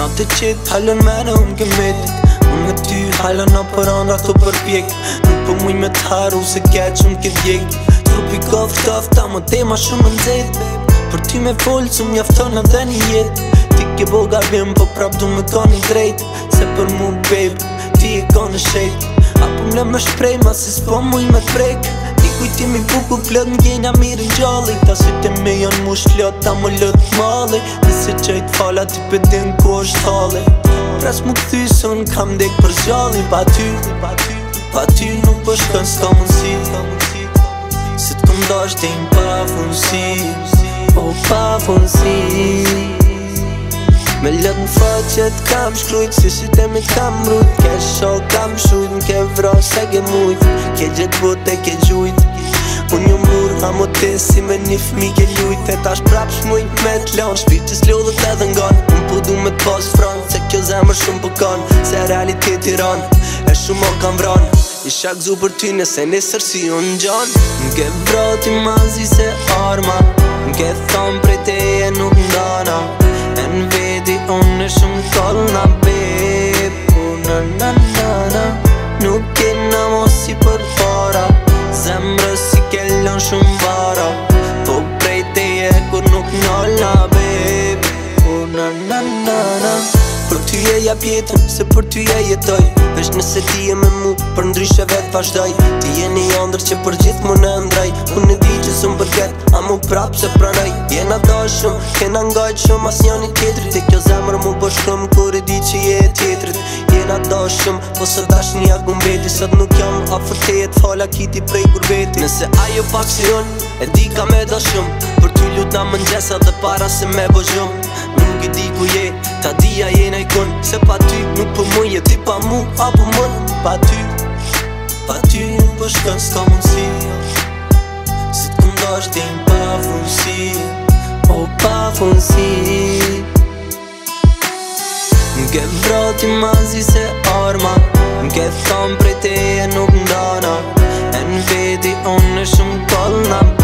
të qit halën mene unë këmetit. Unë me ty halën a për andra të përpjek. Nuk për muj me t'haru se keq unë këtë djek. Trupi kof tofta më tema shumë më nxet. Për ty me folë që m'jafton edhe një jet. Ti ke bo gabim po prap du me ka një drejt. Se për mu babe ti e ka në shejt. Apo m'le me shprej ma si s'po muj me t'prek. Kujtimi buku plët m'gjenja mirë n'gjalli. Ta sytë e me janë mu shlot ta më lët mali. Nëse qajt fala ti pëdin ku është halli. Pres mu këthy se unë kam dek për zjalli. Pa ty nuk po shkën s'ka mundsi. Se t'kom dash t'im pa funsi. Po pa funsi. Me lët n'faqet kam shkrujt. Si sytë e me t'kam mrujt. Ke shok kam shujt. M'ke vras se ke mujt. Ke gjet bot e ke gjujt. Unë ju mur amo te si me një fmi ke ljujt. E tash prap shmujt me t'lan. Shpirtis lodhët edhe ngan. Unë po du me t'pas fran. Se kjo zemër shumë pëkan. Se realitet i ran. E shumë o kam vran. Isha gzu për ty nëse nesër si unë gjan. M'ke vrati mazi se arma. M'ke thom prej teje nuk ndana. E n'vedi unë e shumë kolna beb. Na nuk kena mosi për para. Zemrës si kellon shumë bara. Po prej teje kur nuk njolla beb. Na për ty e jap jetën, se për ty e jetoj. Vesh nëse ti e me mu, për ndryshe vetë vazhdoj. Ti je një andër që për gjithë mu në ndrej. Unë e di që s'm përket, a mu prap se pranoj. Jena dashëm, kena ngajt shumë as njani tjetrit. E kjo zemër mu bëshkëm kur e di që je e tjetrit. Jena dashëm, po së dash një agumbeti. Sot nuk jam afër teje t'fala kiti prej gurbeti. Nëse ajo pak si unë, e di ka me dashëm. Për ty lut na mëngjesa dhe para se me bo gjumë. Nuk i di ku je, ta dia jena i kun. Se pa ty nuk për mu je ti pa mu apo mën. Pa ty nuk për shkën s'ka mundsi. Se t'kom dash t'im pa funsi. O pa funsi. M'ke vrati mazi se arma. M'ke thom prej teje nuk ndana. E n'vedi unë e shumë kolna